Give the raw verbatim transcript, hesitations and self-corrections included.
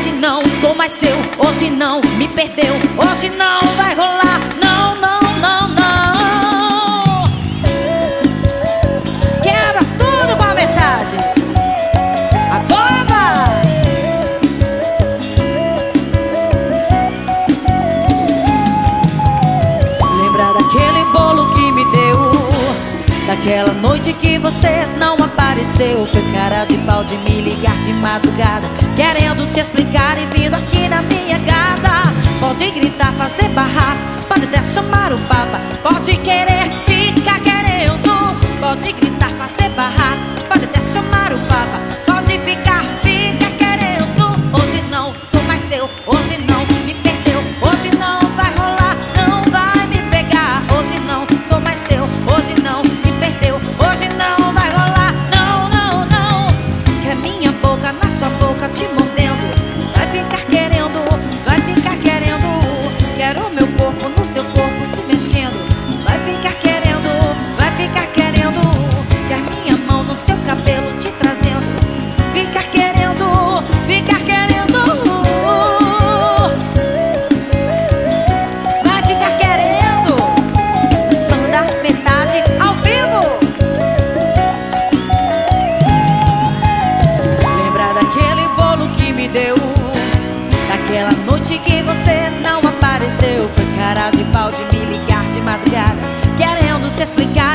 Hoje não sou mais seu, hoje não me perdeu, hoje não vai rolar, não, não, não, não. Quebra tudo com a metade. Agora vai. Lembra daquele bolo que me deu, daquela noite que você não apareceu. Foi cara de pau de me ligar de madrugada, querendo se explicar e vindo aqui na minha casa. Pode gritar, fazer barraco, pode até chamar o papa, pode querer ficar querendo. Pode gritar, fazer barraco, pode até chamar o papa, pode ficar, fica querendo. Hoje não sou mais seu, hoje não me perdeu, hoje não vai rolar, não vai me pegar. Hoje não sou mais seu, hoje não me perdeu, hoje não vai rolar, não, não, não. Que a minha boca na sua boca te mordendo, vai ficar querendo, vai ficar querendo. Quero meu corpo no seu corpo se mexendo, vai ficar querendo, vai ficar querendo. Que a minha mão no seu cabelo te trazendo, ficar querendo, ficar querendo. Vai ficar querendo. Banda Metade ao vivo. Lembra daquele bolo que me deu, daquela noite que você não apareceu. Foi cara de pau de me ligar de madrugada, querendo se explicar